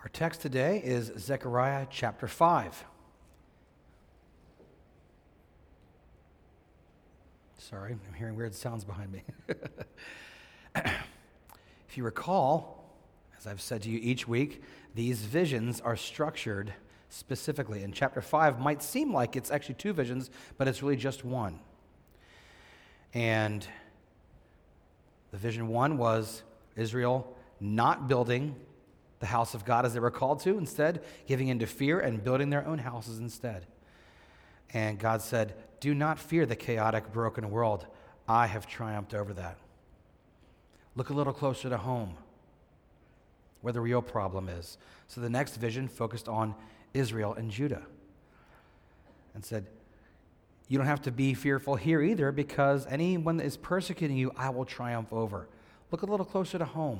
Our text today is Zechariah chapter 5. Sorry, I'm hearing weird sounds behind me. If you recall, as I've said to you each week, these visions are structured specifically. And chapter 5 might seem like it's actually two visions, but it's really just one. And the vision 1 was Israel not building the house of God as they were called to, instead giving into fear and building their own houses instead. And God said, do not fear the chaotic, broken world. I have triumphed over that. Look a little closer to home, where the real problem is. So the next vision focused on Israel and Judah and said, you don't have to be fearful here either, because anyone that is persecuting you, I will triumph over. Look a little closer to home.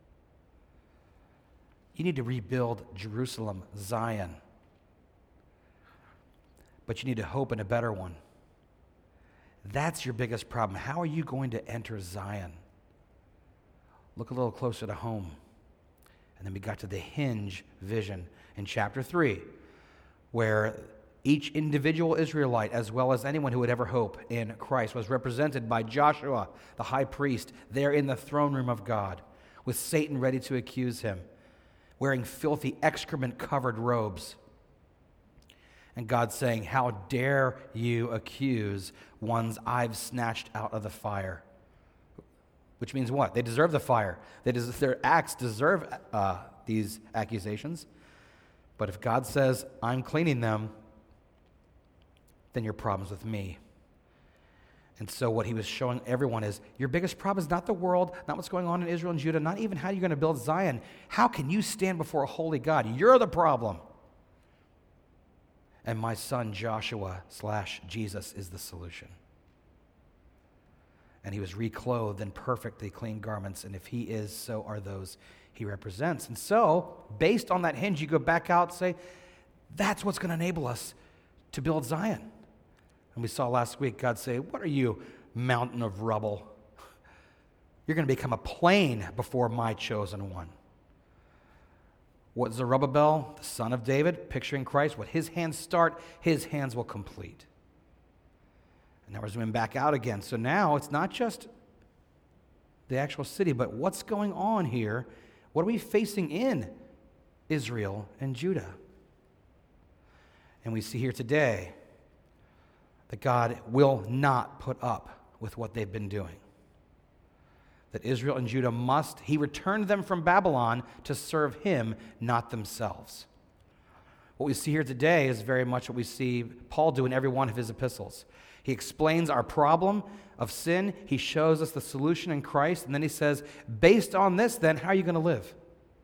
You need to rebuild Jerusalem, Zion. But you need to hope in a better one. That's your biggest problem. How are you going to enter Zion? Look a little closer to home. And then we got to the hinge vision in chapter 3, where each individual Israelite, as well as anyone who would ever hope in Christ, was represented by Joshua, the high priest, there in the throne room of God, with Satan ready to accuse him, wearing filthy excrement-covered robes. And God saying, how dare you accuse ones I've snatched out of the fire? Which means what? They deserve the fire. Their acts deserve these accusations. But if God says, I'm cleaning them, then your problem's with me. And so what he was showing everyone is, your biggest problem is not the world, not what's going on in Israel and Judah, not even how you're going to build Zion. How can you stand before a holy God? You're the problem. And my son Joshua / Jesus is the solution. And he was reclothed in perfectly clean garments, and if he is, so are those he represents. And so, based on that hinge, you go back out and say, that's what's going to enable us to build Zion. And we saw last week God say, what are you, mountain of rubble? You're going to become a plain before my chosen one. What Zerubbabel, the son of David, picturing Christ, what his hands start, his hands will complete. And now we're zooming back out again. So now it's not just the actual city, but what's going on here? What are we facing in Israel and Judah? And we see here today that God will not put up with what they've been doing. That Israel and Judah he returned them from Babylon to serve him, not themselves. What we see here today is very much what we see Paul do in every one of his epistles. He explains our problem of sin, he shows us the solution in Christ, and then he says, based on this then, how are you going to live?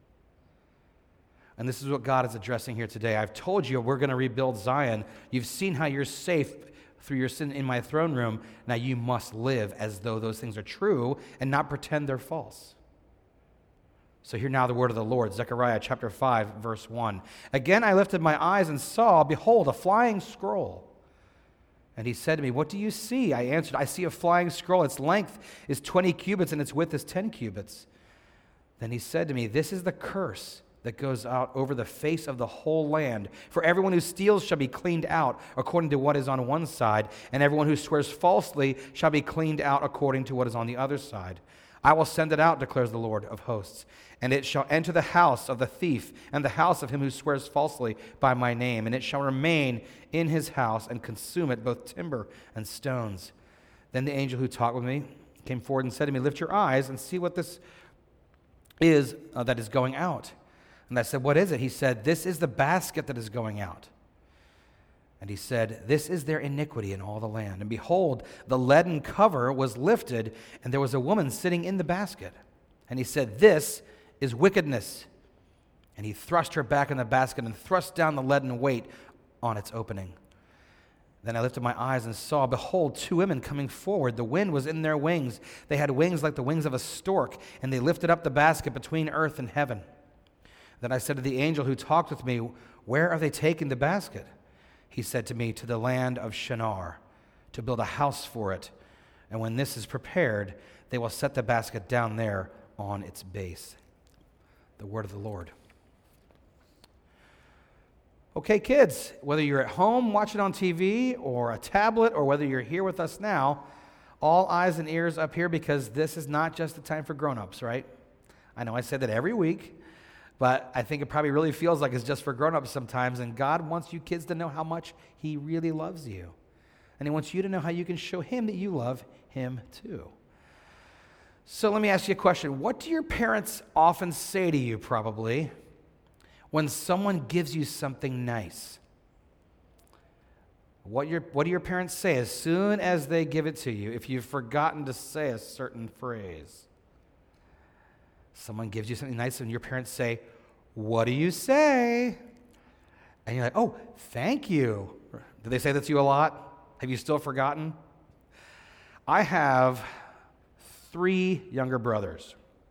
And this is what God is addressing here today. I've told you we're going to rebuild Zion. You've seen how you're safe through your sin in my throne room. Now you must live as though those things are true and not pretend they're false. So hear now the word of the Lord, Zechariah chapter 5, verse 1. Again I lifted my eyes and saw, behold, a flying scroll. And he said to me, what do you see? I answered, I see a flying scroll. Its length is 20 cubits and its width is 10 cubits. Then he said to me, this is the curse that goes out over the face of the whole land. For everyone who steals shall be cleaned out according to what is on one side, and everyone who swears falsely shall be cleaned out according to what is on the other side. I will send it out, declares the Lord of hosts, and it shall enter the house of the thief and the house of him who swears falsely by my name, and it shall remain in his house and consume it, both timber and stones. Then the angel who talked with me came forward and said to me, lift your eyes and see what this is that is going out. And I said, what is it? He said, this is the basket that is going out. And he said, this is their iniquity in all the land. And behold, the leaden cover was lifted, and there was a woman sitting in the basket. And he said, this is wickedness. And he thrust her back in the basket and thrust down the leaden weight on its opening. Then I lifted my eyes and saw, behold, two women coming forward. The wind was in their wings. They had wings like the wings of a stork, and they lifted up the basket between earth and heaven. Then I said to the angel who talked with me, where are they taking the basket? He said to me, to the land of Shinar, to build a house for it. And when this is prepared, they will set the basket down there on its base. The word of the Lord. Okay, kids, whether you're at home watching on TV or a tablet or whether you're here with us now, all eyes and ears up here because this is not just a time for grown-ups, right? I know I say that every week, but I think it probably really feels like it's just for grown-ups sometimes, and God wants you kids to know how much He really loves you. And He wants you to know how you can show Him that you love Him too. So let me ask you a question. What do your parents often say to you, probably, when someone gives you something nice? What do your parents say as soon as they give it to you if you've forgotten to say a certain phrase? Someone gives you something nice and your parents say, "What do you say?" And you're like, "Oh, thank you." Do they say that to you a lot? Have you still forgotten? I have 3 younger brothers.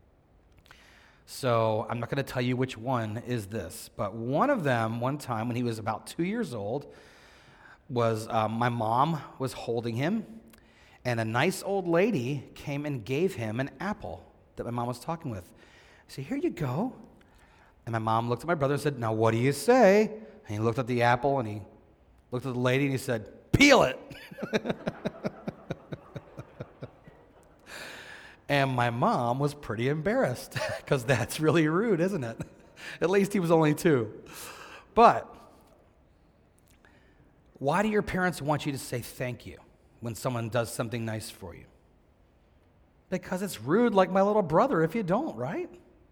So I'm not going to tell you which one is this, but one of them, one time when he was about 2 years old, was my mom was holding him, and a nice old lady came and gave him an apple that my mom was talking with. I said, "Here you go." And my mom looked at my brother and said, "Now what do you say?" And he looked at the apple and he looked at the lady and he said, "Peel it." And my mom was pretty embarrassed because that's really rude, isn't it? At least he was only 2. But why do your parents want you to say thank you when someone does something nice for you? Because it's rude, like my little brother, if you don't, right?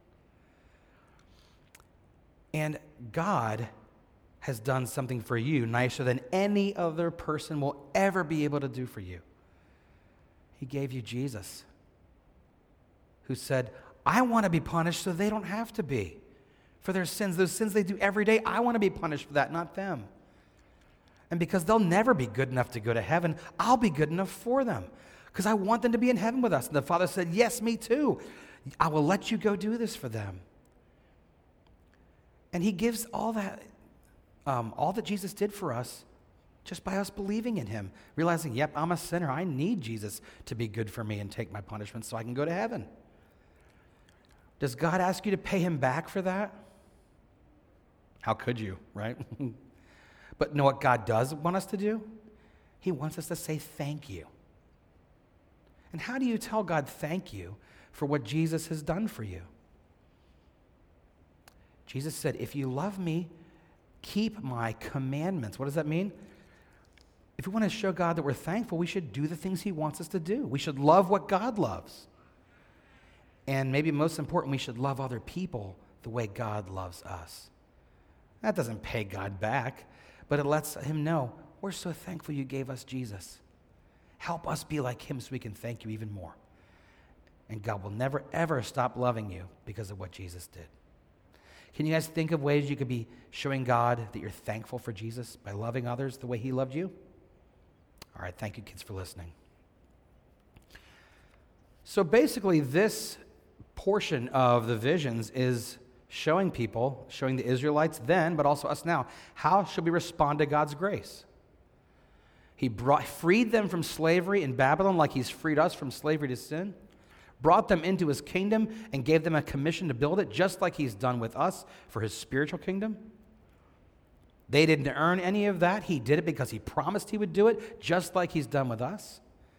And God has done something for you nicer than any other person will ever be able to do for you. He gave you Jesus, who said, "I want to be punished so they don't have to be. For their sins, those sins they do every day, I want to be punished for that, not them. And because they'll never be good enough to go to heaven, I'll be good enough for them. Because I want them to be in heaven with us." And the Father said, "Yes, me too. I will let you go do this for them." And He gives all that Jesus did for us just by us believing in Him, realizing, yep, I'm a sinner. I need Jesus to be good for me and take my punishment so I can go to heaven. Does God ask you to pay Him back for that? How could you, right? But know what God does want us to do? He wants us to say thank you. And how do you tell God thank you for what Jesus has done for you? Jesus said, "If you love me, keep my commandments." What does that mean? If we want to show God that we're thankful, we should do the things He wants us to do. We should love what God loves. And maybe most important, we should love other people the way God loves us. That doesn't pay God back, but it lets Him know, we're so thankful you gave us Jesus. Help us be like Him so we can thank you even more. And God will never, ever stop loving you because of what Jesus did. Can you guys think of ways you could be showing God that you're thankful for Jesus by loving others the way He loved you? All right, thank you, kids, for listening. So basically, this portion of the visions is showing people, showing the Israelites then, but also us now, how should we respond to God's grace? He freed them from slavery in Babylon like He's freed us from slavery to sin, brought them into His kingdom and gave them a commission to build it, just like He's done with us for His spiritual kingdom. They didn't earn any of that. He did it because He promised He would do it, just like He's done with us.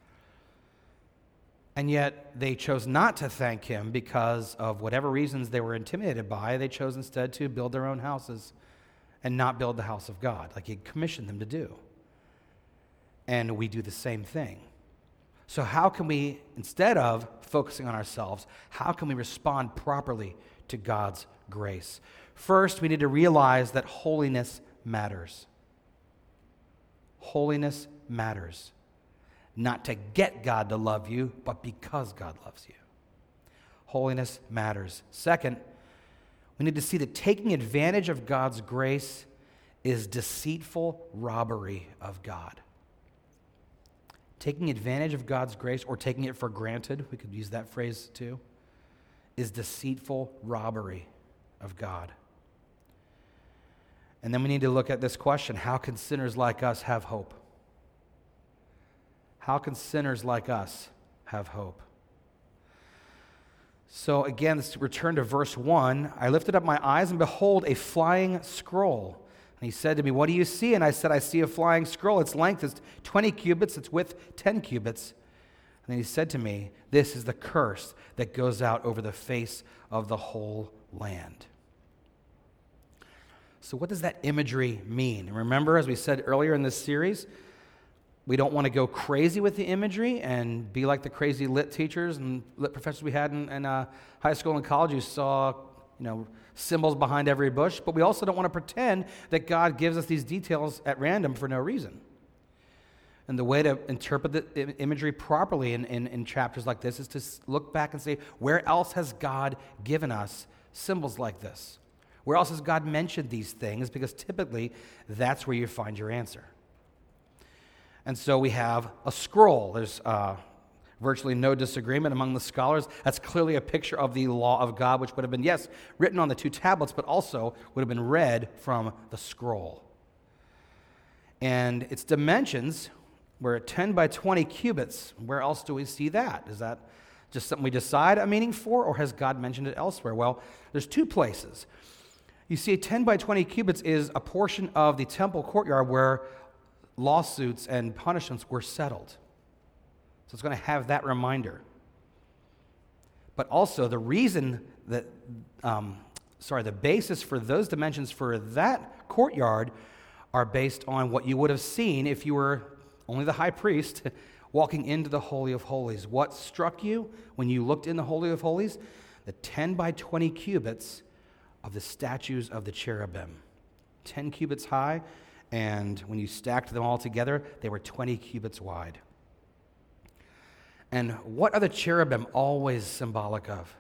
And yet they chose not to thank Him because of whatever reasons they were intimidated by. They chose instead to build their own houses and not build the house of God, like He commissioned them to do. And we do the same thing. So how can we, instead of focusing on ourselves, how can we respond properly to God's grace? First, we need to realize that holiness matters. Holiness matters. Not to get God to love you, but because God loves you. Holiness matters. Second, we need to see that taking advantage of God's grace is deceitful robbery of God. Taking advantage of God's grace, or taking it for granted, we could use that phrase too, is deceitful robbery of God. And then we need to look at this question: how can sinners like us have hope? How can sinners like us have hope? So again, let's return to verse 1. I lifted up my eyes, and behold, a flying scroll. And he said to me, what do you see? And I said, I see a flying scroll. Its length is 20 cubits, its width 10 cubits. And then he said to me, this is the curse that goes out over the face of the whole land. So what does that imagery mean? And remember, as we said earlier in this series, we don't want to go crazy with the imagery and be like the crazy lit teachers and lit professors we had in high school and college who saw, symbols behind every bush. But we also don't want to pretend that God gives us these details at random for no reason. And the way to interpret the imagery properly in chapters like this is to look back and say, where else has God given us symbols like this? Where else has God mentioned these things? Because typically, that's where you find your answer. And so we have a scroll. There's virtually no disagreement among the scholars. That's clearly a picture of the law of God, which would have been, yes, written on the 2 tablets, but also would have been read from the scroll. And its dimensions were 10 by 20 cubits. Where else do we see that? Is that just something we decide a meaning for, or has God mentioned it elsewhere? Well, there's 2 places. You see, 10 by 20 cubits is a portion of the temple courtyard where lawsuits and punishments were settled. So it's going to have that reminder. But also the reason that, the basis for those dimensions for that courtyard are based on what you would have seen if you were only the high priest walking into the Holy of Holies. What struck you when you looked in the Holy of Holies? The 10 by 20 cubits of the statues of the cherubim. 10 cubits high, and when you stacked them all together, they were 20 cubits wide. And what are the cherubim always symbolic of?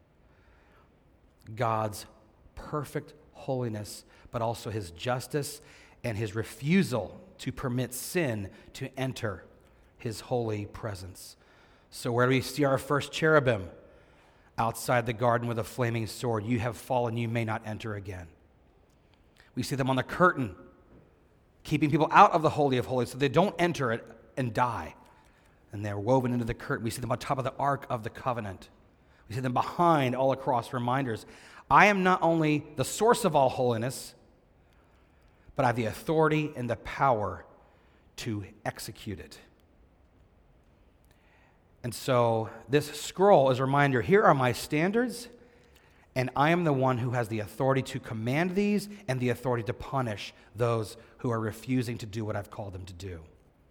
God's perfect holiness, but also his justice and his refusal to permit sin to enter his holy presence. So where do we see our first cherubim? Outside the garden with a flaming sword. You have fallen, you may not enter again. We see them on the curtain, keeping people out of the Holy of Holies so they don't enter it and die. And they're woven into the curtain. We see them on top of the Ark of the Covenant. We see them behind, all across, reminders. I am not only the source of all holiness, but I have the authority and the power to execute it. And so this scroll is a reminder, here are my standards, and I am the one who has the authority to command these and the authority to punish those who are refusing to do what I've called them to do.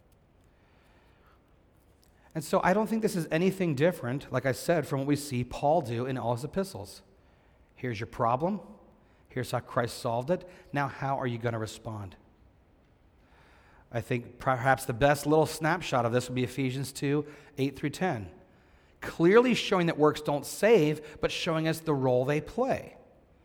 And so I don't think this is anything different, like I said, from what we see Paul do in all his epistles. Here's your problem. Here's how Christ solved it. Now how are you going to respond? I think perhaps the best little snapshot of this would be Ephesians 2, 8 through 10. Clearly showing that works don't save, but showing us the role they play.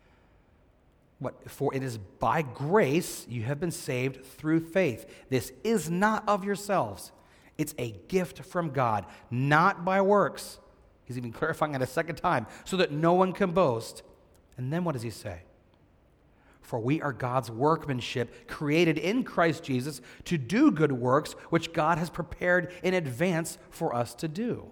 For it is by grace you have been saved through faith. This is not of yourselves. It's a gift from God, not by works. He's even clarifying it a second time, so that no one can boast. And then what does he say? For we are God's workmanship, created in Christ Jesus to do good works, which God has prepared in advance for us to do.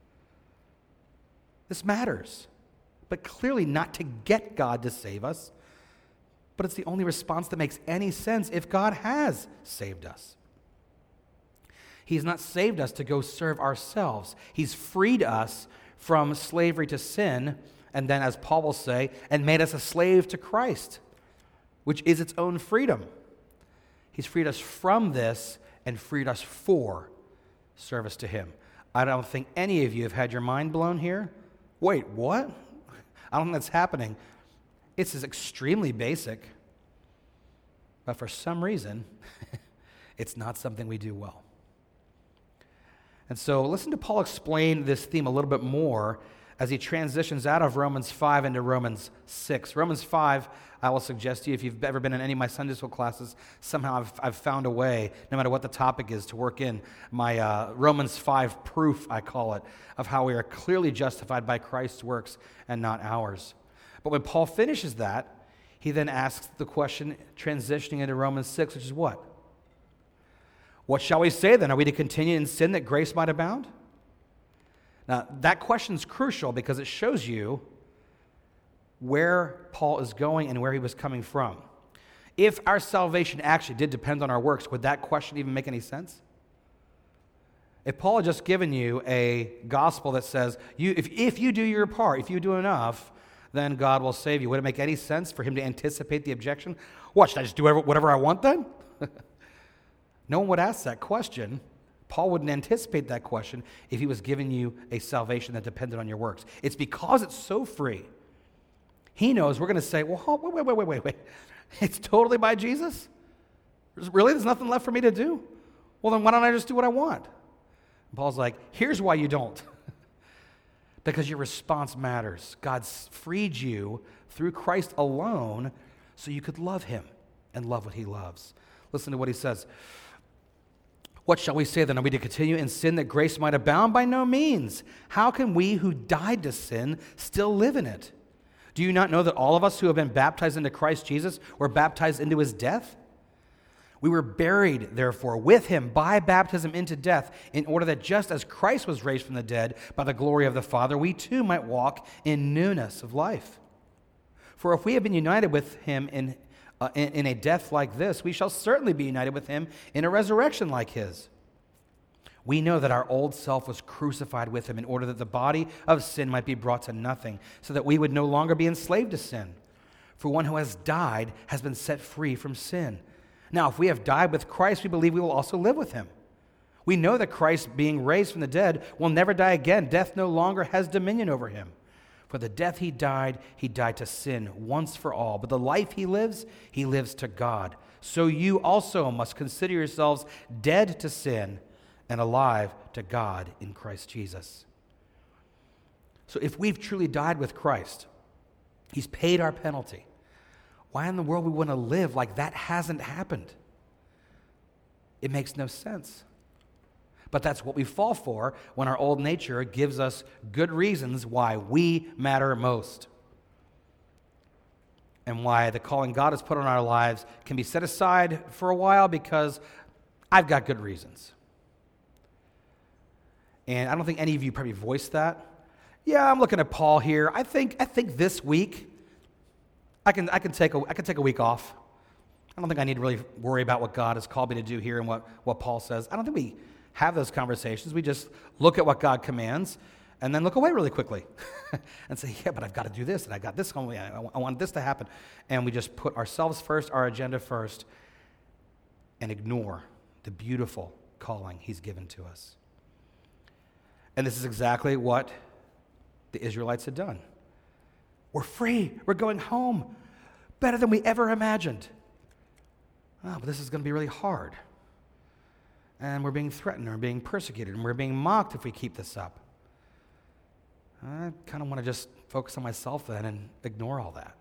This matters, but clearly not to get God to save us, but it's the only response that makes any sense if God has saved us. He's not saved us to go serve ourselves. He's freed us from slavery to sin, and then, as Paul will say, and made us a slave to Christ, which is its own freedom. He's freed us from this and freed us for service to him. I don't think any of you have had your mind blown here. Wait, what? I don't think that's happening. It's extremely basic, but for some reason, it's not something we do well. And so listen to Paul explain this theme a little bit more as he transitions out of Romans 5 into Romans 6. Romans 5, I will suggest to you, if you've ever been in any of my Sunday school classes, somehow I've found a way, no matter what the topic is, to work in my Romans 5 proof, I call it, of how we are clearly justified by Christ's works and not ours. But when Paul finishes that, he then asks the question, transitioning into Romans 6, which is what? What shall we say then? Are we to continue in sin that grace might abound? Now, that question is crucial because it shows you where Paul is going and where he was coming from. If our salvation actually did depend on our works, would that question even make any sense? If Paul had just given you a gospel that says, if you do your part, if you do enough, then God will save you, would it make any sense for him to anticipate the objection? What, should I just do whatever I want then? No one would ask that question. Paul wouldn't anticipate that question if he was giving you a salvation that depended on your works. It's because it's so free. He knows we're going to say, well, wait. It's totally by Jesus? Really? There's nothing left for me to do? Well, then why don't I just do what I want? And Paul's like, here's why you don't. Because your response matters. God's freed you through Christ alone so you could love him and love what he loves. Listen to what he says. What shall we say then? Are we to continue in sin that grace might abound? By no means. How can we who died to sin still live in it? Do you not know that all of us who have been baptized into Christ Jesus were baptized into his death? We were buried, therefore, with him by baptism into death, in order that just as Christ was raised from the dead by the glory of the Father, we too might walk in newness of life. For if we have been united with him in a death like this, we shall certainly be united with him in a resurrection like his. We know that our old self was crucified with him in order that the body of sin might be brought to nothing, so that we would no longer be enslaved to sin. For one who has died has been set free from sin. Now, if we have died with Christ, we believe we will also live with him. We know that Christ, being raised from the dead, will never die again. Death no longer has dominion over him. For the death he died to sin once for all. But the life he lives to God. So you also must consider yourselves dead to sin and alive to God in Christ Jesus. So if we've truly died with Christ, he's paid our penalty. Why in the world we want to live like that hasn't happened? It makes no sense. But that's what we fall for when our old nature gives us good reasons why we matter most. And why the calling God has put on our lives can be set aside for a while because I've got good reasons. And I don't think any of you probably voiced that. Yeah, I'm looking at Paul here. I think this week I can take a week off. I don't think I need to really worry about what God has called me to do here and what Paul says. I don't think we have those conversations. We just look at what God commands and then look away really quickly and say, yeah, but I've got to do this and I got this going. I want this to happen. And we just put ourselves first, our agenda first, and ignore the beautiful calling he's given to us. And this is exactly what the Israelites had done. We're free. We're going home. Better than we ever imagined. Oh, but this is going to be really hard. And we're being threatened, and we're being persecuted, and we're being mocked if we keep this up. I kind of want to just focus on myself then and ignore all that.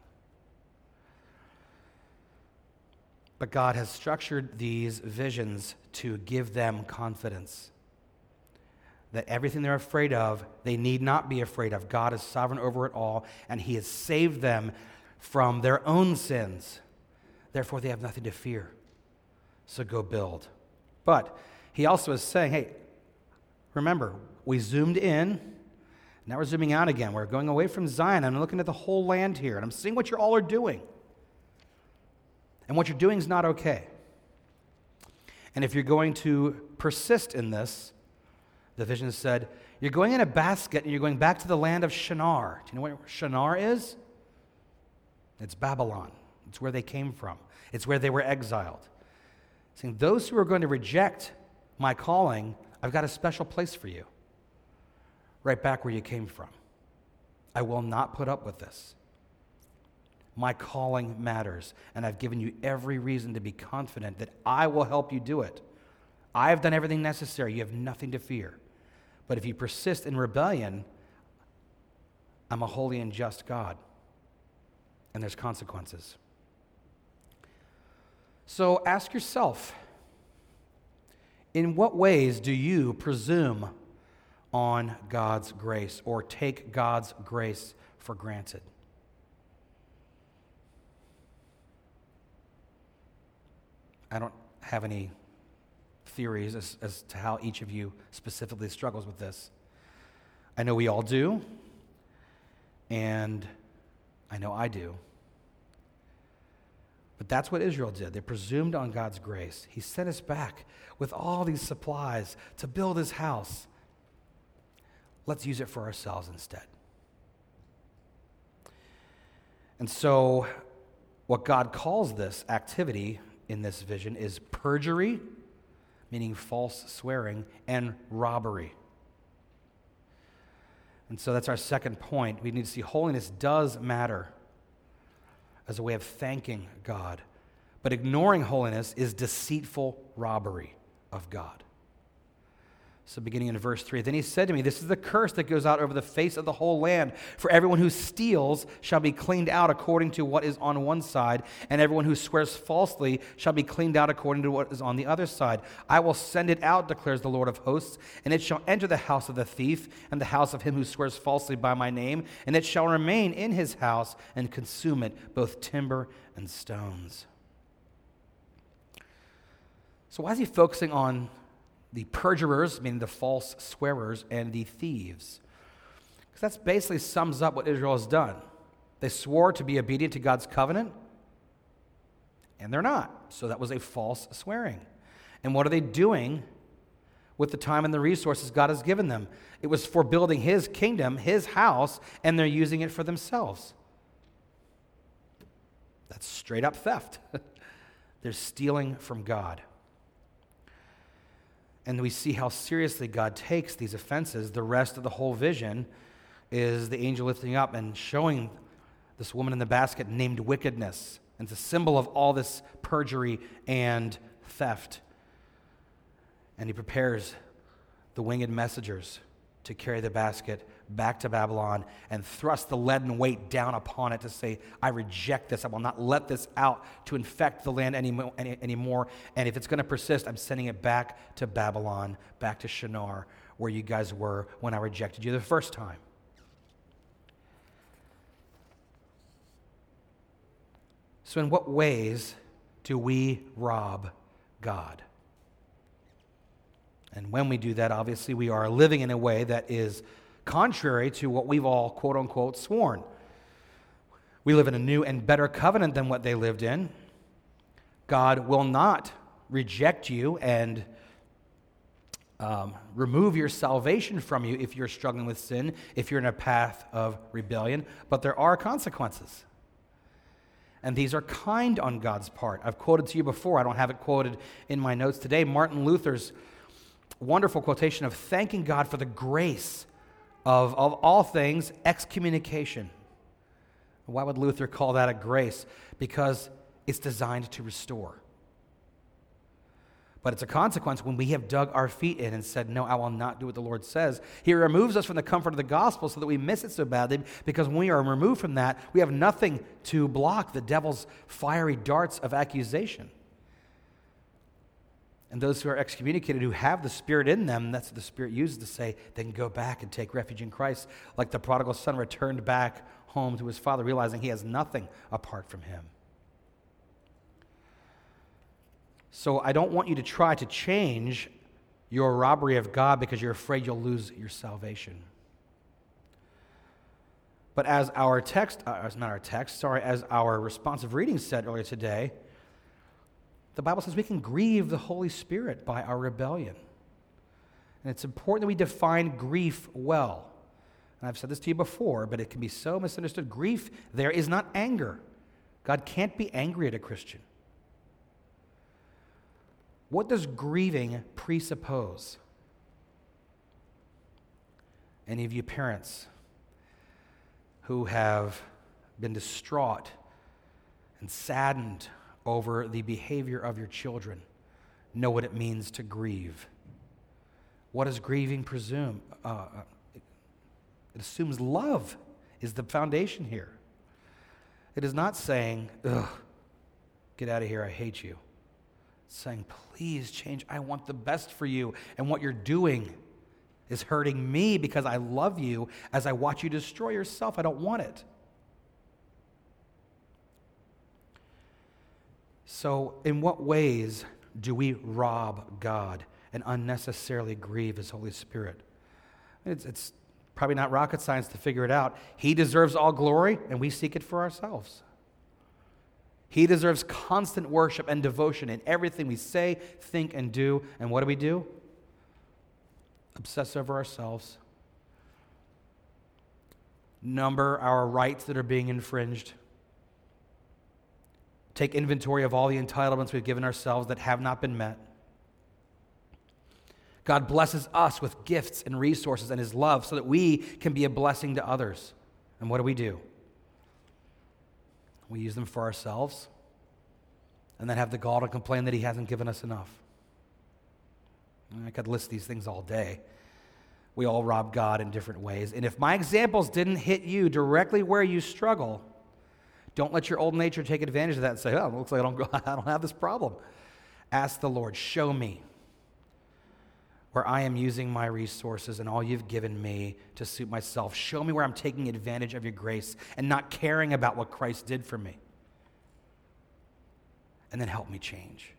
But God has structured these visions to give them confidence that everything they're afraid of, they need not be afraid of. God is sovereign over it all, and he has saved them from their own sins. Therefore, they have nothing to fear. So go build. But he also is saying, hey, remember, we zoomed in. Now we're zooming out again. We're going away from Zion. I'm looking at the whole land here, and I'm seeing what you all are doing. And what you're doing is not okay. And if you're going to persist in this, the vision said, you're going in a basket and you're going back to the land of Shinar. Do you know what Shinar is? It's Babylon. It's where they came from. It's where they were exiled. Saying, those who are going to reject my calling, I've got a special place for you. Right back where you came from. I will not put up with this. My calling matters, and I've given you every reason to be confident that I will help you do it. I have done everything necessary. You have nothing to fear. But if you persist in rebellion, I'm a holy and just God, and there's consequences. So ask yourself, in what ways do you presume on God's grace or take God's grace for granted? I don't have any theories as to how each of you specifically struggles with this. I know we all do, and I know I do. But that's what Israel did. They presumed on God's grace. He sent us back with all these supplies to build his house. Let's use it for ourselves instead. And so what God calls this activity in this vision is perjury, meaning false swearing, and robbery. And so that's our second point. We need to see holiness does matter as a way of thanking God. But ignoring holiness is deceitful robbery of God. So beginning in verse 3, then he said to me, this is the curse that goes out over the face of the whole land. For everyone who steals shall be cleaned out according to what is on one side, and everyone who swears falsely shall be cleaned out according to what is on the other side. I will send it out, declares the Lord of hosts, and it shall enter the house of the thief and the house of him who swears falsely by my name, and it shall remain in his house and consume it, both timber and stones. So why is he focusing on the perjurers, meaning the false swearers, and the thieves? Because that basically sums up what Israel has done. They swore to be obedient to God's covenant, and they're not. So that was a false swearing. And what are they doing with the time and the resources God has given them? It was for building his kingdom, his house, and they're using it for themselves. That's straight up theft. They're stealing from God. And we see how seriously God takes these offenses. The rest of the whole vision is the angel lifting up and showing this woman in the basket named wickedness. And it's a symbol of all this perjury and theft. And he prepares the winged messengers to carry the basket back to Babylon and thrust the leaden weight down upon it to say, I reject this. I will not let this out to infect the land anymore. And if it's going to persist, I'm sending it back to Babylon, back to Shinar, where you guys were when I rejected you the first time. So in what ways do we rob God? And when we do that, obviously we are living in a way that is contrary to what we've all, quote unquote, sworn. We live in a new and better covenant than what they lived in. God will not reject you and remove your salvation from you if you're struggling with sin, if you're in a path of rebellion, but there are consequences. And these are kind on God's part. I've quoted to you before, I don't have it quoted in my notes today, Martin Luther's wonderful quotation of thanking God for the grace of all things, excommunication. Why would Luther call that a grace? Because it's designed to restore. But it's a consequence when we have dug our feet in and said, no, I will not do what the Lord says. He removes us from the comfort of the gospel so that we miss it so badly, because when we are removed from that, we have nothing to block the devil's fiery darts of accusation. And those who are excommunicated, who have the Spirit in them, that's what the Spirit uses to say, they can go back and take refuge in Christ, like the prodigal son returned back home to his father, realizing he has nothing apart from him. So I don't want you to try to change your robbery of God because you're afraid you'll lose your salvation. But as our as our responsive reading said earlier today, the Bible says we can grieve the Holy Spirit by our rebellion. And it's important that we define grief well. And I've said this to you before, but it can be so misunderstood. Grief there is not anger. God can't be angry at a Christian. What does grieving presuppose? Any of you parents who have been distraught and saddened over the behavior of your children know what it means to grieve. What does grieving presume? It assumes love is the foundation here. It is not saying, ugh, get out of here, I hate you. It's saying, please change, I want the best for you, and what you're doing is hurting me because I love you. As I watch you destroy yourself, I don't want it. So in what ways do we rob God and unnecessarily grieve his Holy Spirit? It's probably not rocket science to figure it out. He deserves all glory, and we seek it for ourselves. He deserves constant worship and devotion in everything we say, think, and do. And what do? Obsess over ourselves. Number our rights that are being infringed. Take inventory of all the entitlements we've given ourselves that have not been met. God blesses us with gifts and resources and His love so that we can be a blessing to others. And what do? We use them for ourselves and then have the gall to complain that He hasn't given us enough. I could list these things all day. We all rob God in different ways. And if my examples didn't hit you directly where you struggle, don't let your old nature take advantage of that and say, oh, it looks like I don't have this problem. Ask the Lord, show me where I am using my resources and all you've given me to suit myself. Show me where I'm taking advantage of your grace and not caring about what Christ did for me. And then help me change.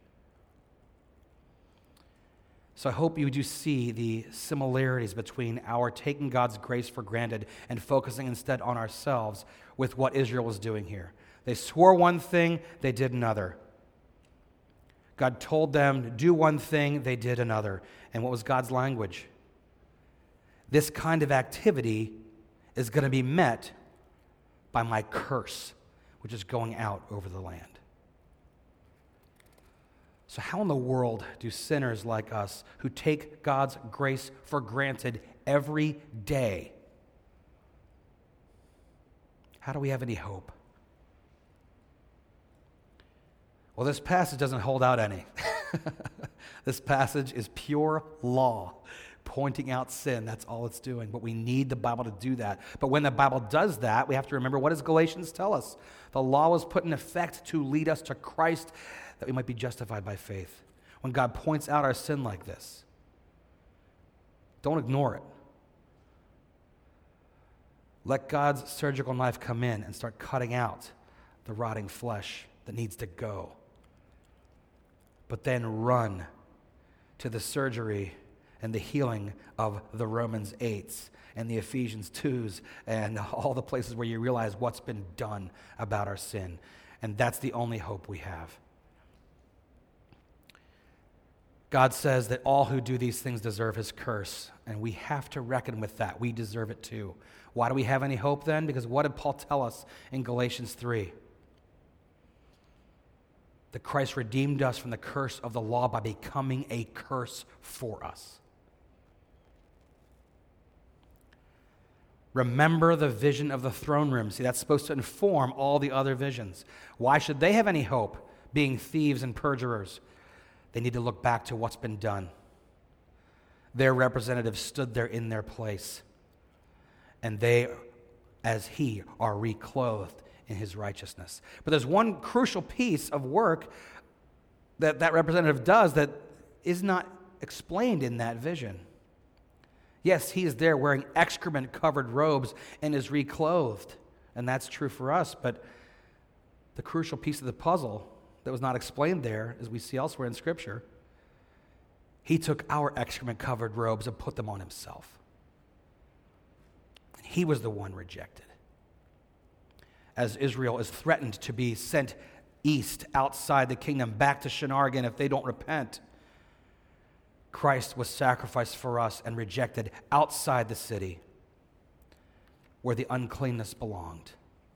So I hope you do see the similarities between our taking God's grace for granted and focusing instead on ourselves with what Israel was doing here. They swore one thing, they did another. God told them to do one thing, they did another. And what was God's language? This kind of activity is going to be met by my curse, which is going out over the land. So how in the world do sinners like us, who take God's grace for granted every day, how do we have any hope? Well, this passage doesn't hold out any. This passage is pure law, pointing out sin. That's all it's doing. But we need the Bible to do that. But when the Bible does that, we have to remember, what does Galatians tell us? The law was put in effect to lead us to Christ, that we might be justified by faith. When God points out our sin like this, don't ignore it. Let God's surgical knife come in and start cutting out the rotting flesh that needs to go. But then run to the surgery and the healing of the Romans 8s and the Ephesians 2s and all the places where you realize what's been done about our sin. And that's the only hope we have. God says that all who do these things deserve His curse, and we have to reckon with that. We deserve it too. Why do we have any hope then? Because what did Paul tell us in Galatians 3? That Christ redeemed us from the curse of the law by becoming a curse for us. Remember the vision of the throne room. See, that's supposed to inform all the other visions. Why should they have any hope, being thieves and perjurers? They need to look back to what's been done. Their representatives stood there in their place, and they, as He, are reclothed in His righteousness. But there's one crucial piece of work that that representative does that is not explained in that vision. Yes, He is there wearing excrement-covered robes and is reclothed, and that's true for us, but the crucial piece of the puzzle that was not explained there, as we see elsewhere in Scripture, He took our excrement-covered robes and put them on Himself. He was the one rejected. As Israel is threatened to be sent east outside the kingdom, back to Shinar again if they don't repent, Christ was sacrificed for us and rejected outside the city where the uncleanness belonged.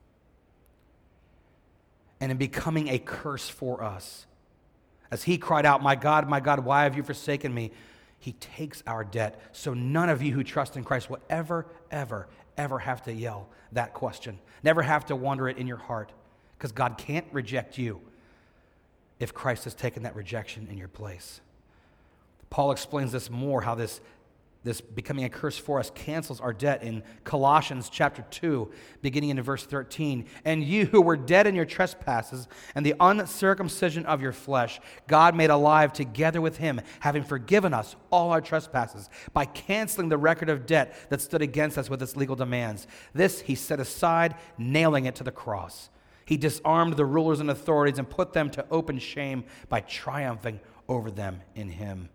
And in becoming a curse for us, as He cried out, my God, why have you forsaken me? He takes our debt, so none of you who trust in Christ will ever have to yell that question. Never have to wonder it in your heart, because God can't reject you if Christ has taken that rejection in your place. Paul explains this more, how this becoming a curse for us cancels our debt in Colossians chapter 2, beginning in verse 13. And you who were dead in your trespasses and the uncircumcision of your flesh, God made alive together with Him, having forgiven us all our trespasses by canceling the record of debt that stood against us with its legal demands. This He set aside, nailing it to the cross. He disarmed the rulers and authorities and put them to open shame by triumphing over them in Him.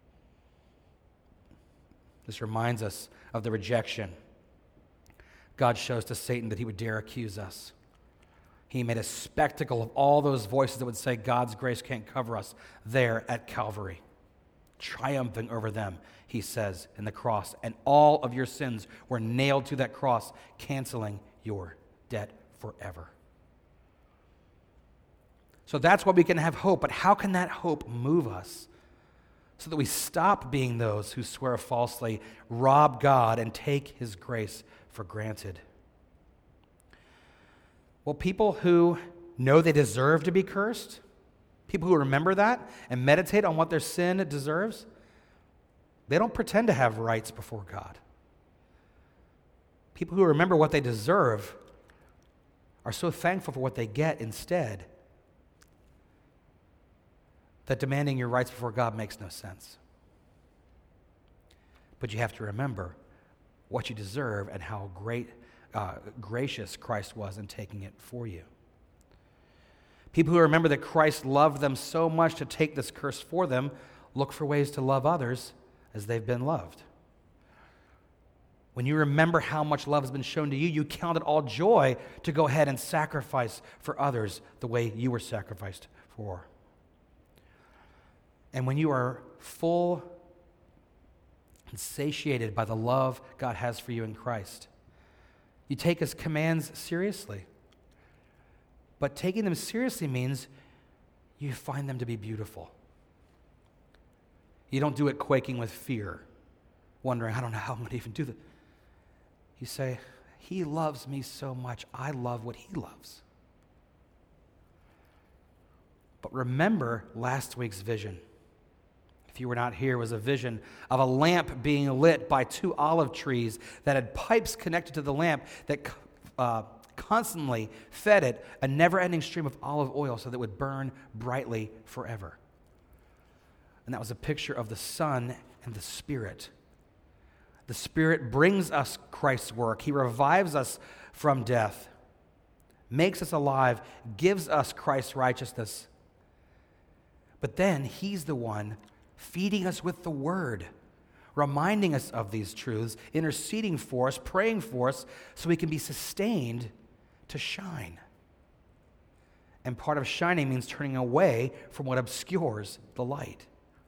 This reminds us of the rejection God shows to Satan that he would dare accuse us. He made a spectacle of all those voices that would say God's grace can't cover us there at Calvary. Triumphing over them, he says, in the cross. And all of your sins were nailed to that cross, canceling your debt forever. So that's why we can have hope. But how can that hope move us so that we stop being those who swear falsely, rob God, and take his grace for granted? Well, people who know they deserve to be cursed, people who remember that and meditate on what their sin deserves, they don't pretend to have rights before God. People who remember what they deserve are so thankful for what they get instead that demanding your rights before God makes no sense. But you have to remember what you deserve and how gracious Christ was in taking it for you. People who remember that Christ loved them so much to take this curse for them look for ways to love others as they've been loved. When you remember how much love has been shown to you, you count it all joy to go ahead and sacrifice for others the way you were sacrificed for. And when you are full and satiated by the love God has for you in Christ, you take his commands seriously. But taking them seriously means you find them to be beautiful. You don't do it quaking with fear, wondering, I don't know how I'm going to even do that. You say, he loves me so much, I love what he loves. But remember last week's vision. If you were not here, it was a vision of a lamp being lit by 2 olive trees that had pipes connected to the lamp that constantly fed it a never-ending stream of olive oil so that it would burn brightly forever. And that was a picture of the Son and the Spirit. The Spirit brings us Christ's work. He revives us from death, makes us alive, gives us Christ's righteousness. But then he's the one feeding us with the Word, reminding us of these truths, interceding for us, praying for us, so we can be sustained to shine. And part of shining means turning away from what obscures the light.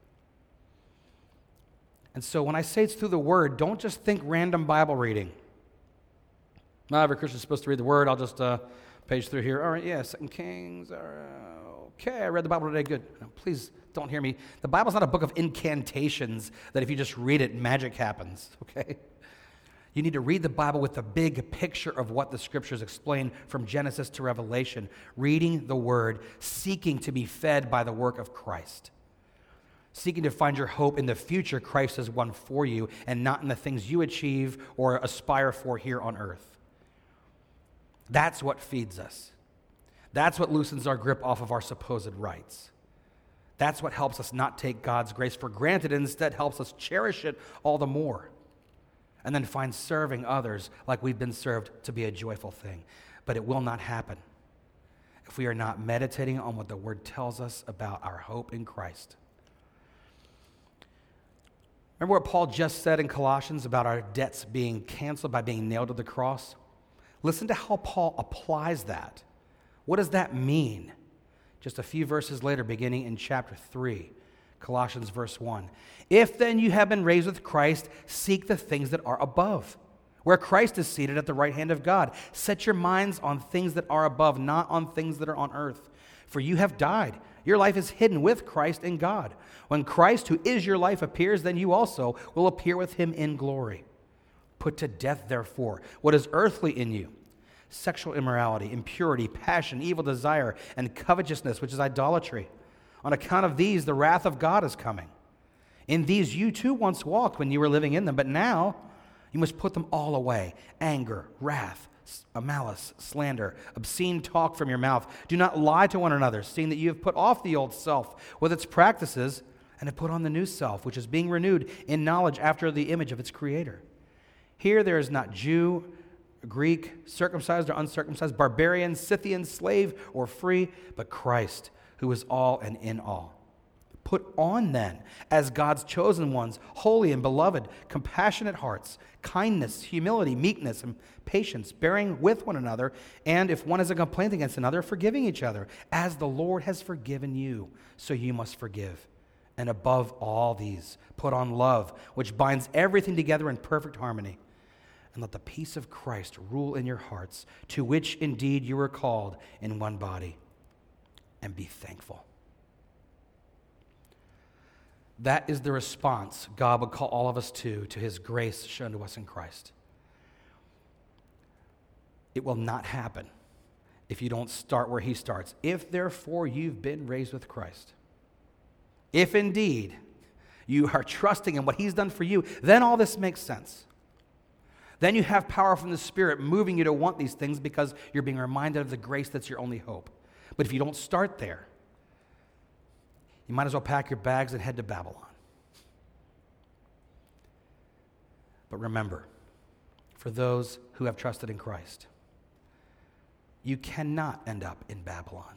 And so when I say it's through the Word, don't just think random Bible reading. Not every Christian is supposed to read the Word. I'll just page through here. All right, yeah, 2 Kings. Okay, I read the Bible today. Good. No, please don't hear me. The Bible's not a book of incantations that if you just read it, magic happens, okay? You need to read the Bible with the big picture of what the Scriptures explain from Genesis to Revelation, reading the Word, seeking to be fed by the work of Christ, seeking to find your hope in the future Christ has won for you and not in the things you achieve or aspire for here on earth. That's what feeds us. That's what loosens our grip off of our supposed rights. That's what helps us not take God's grace for granted and instead helps us cherish it all the more. And then find serving others like we've been served to be a joyful thing. But it will not happen if we are not meditating on what the Word tells us about our hope in Christ. Remember what Paul just said in Colossians about our debts being canceled by being nailed to the cross? Listen to how Paul applies that. What does that mean? Just a few verses later, beginning in chapter 3, Colossians verse 1. If then you have been raised with Christ, seek the things that are above, where Christ is seated at the right hand of God. Set your minds on things that are above, not on things that are on earth. For you have died. Your life is hidden with Christ in God. When Christ, who is your life, appears, then you also will appear with him in glory. Put to death, therefore, what is earthly in you: sexual immorality, impurity, passion, evil desire, and covetousness, which is idolatry. On account of these, the wrath of God is coming. In these you too once walked when you were living in them, but now you must put them all away: anger, wrath, malice, slander, obscene talk from your mouth. Do not lie to one another, seeing that you have put off the old self with its practices and have put on the new self, which is being renewed in knowledge after the image of its creator. Here there is not Jew, Greek, circumcised or uncircumcised, barbarian, Scythian, slave or free, but Christ, who is all and in all. Put on then, as God's chosen ones, holy and beloved, compassionate hearts, kindness, humility, meekness, and patience, bearing with one another, and if one has a complaint against another, forgiving each other. As the Lord has forgiven you, so you must forgive. And above all these, put on love, which binds everything together in perfect harmony. And let the peace of Christ rule in your hearts, to which indeed you were called in one body. And be thankful. That is the response God would call all of us to his grace shown to us in Christ. It will not happen if you don't start where he starts. If therefore you've been raised with Christ, if indeed you are trusting in what he's done for you, then all this makes sense. Then you have power from the Spirit moving you to want these things because you're being reminded of the grace that's your only hope. But if you don't start there, you might as well pack your bags and head to Babylon. But remember, for those who have trusted in Christ, you cannot end up in Babylon.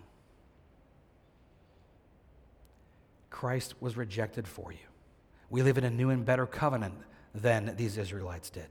Christ was rejected for you. We live in a new and better covenant than these Israelites did.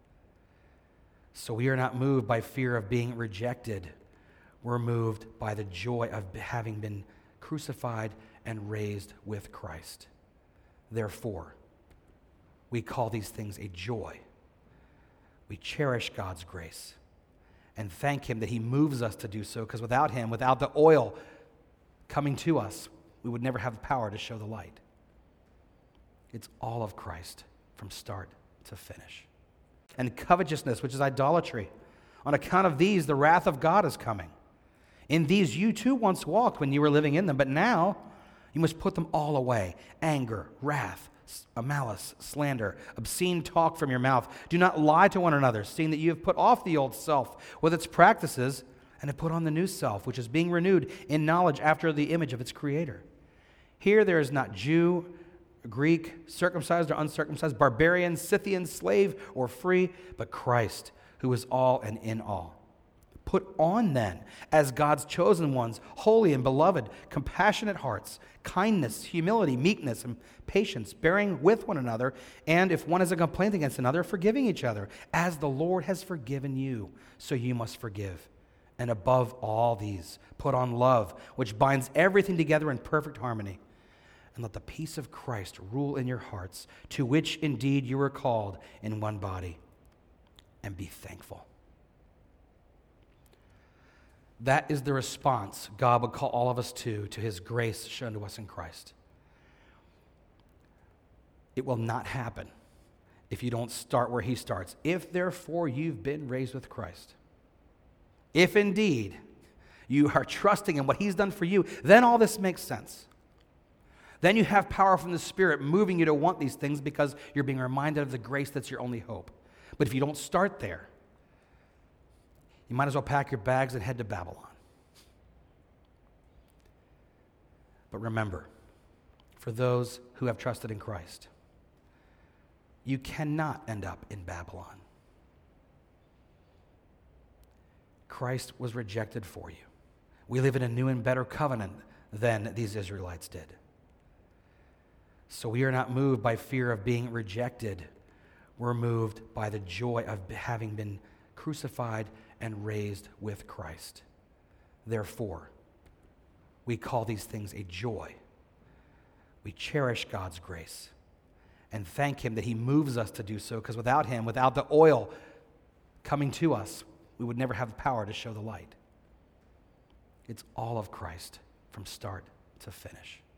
So we are not moved by fear of being rejected. We're moved by the joy of having been crucified and raised with Christ. Therefore, we call these things a joy. We cherish God's grace and thank him that he moves us to do so, because without him, without the oil coming to us, we would never have the power to show the light. It's all of Christ from start to finish. And covetousness, which is idolatry. On account of these, the wrath of God is coming. In these you too once walked when you were living in them, but now you must put them all away. Anger, wrath, malice, slander, obscene talk from your mouth. Do not lie to one another, seeing that you have put off the old self with its practices and have put on the new self, which is being renewed in knowledge after the image of its creator. Here there is not Jew, Greek, circumcised or uncircumcised, barbarian, Scythian, slave or free, but Christ, who is all and in all. Put on then, as God's chosen ones, holy and beloved, compassionate hearts, kindness, humility, meekness, and patience, bearing with one another, and if one has a complaint against another, forgiving each other. As the Lord has forgiven you, so you must forgive. And above all these, put on love, which binds everything together in perfect harmony. And let the peace of Christ rule in your hearts, to which indeed you were called in one body. And be thankful. That is the response God would call all of us to his grace shown to us in Christ. It will not happen if you don't start where he starts. If therefore you've been raised with Christ, if indeed you are trusting in what he's done for you, then all this makes sense. Then you have power from the Spirit moving you to want these things because you're being reminded of the grace that's your only hope. But if you don't start there, you might as well pack your bags and head to Babylon. But remember, for those who have trusted in Christ, you cannot end up in Babylon. Christ was rejected for you. We live in a new and better covenant than these Israelites did. So we are not moved by fear of being rejected. We're moved by the joy of having been crucified and raised with Christ. Therefore, we call these things a joy. We cherish God's grace and thank him that he moves us to do so, because without him, without the oil coming to us, we would never have the power to show the light. It's all of Christ from start to finish.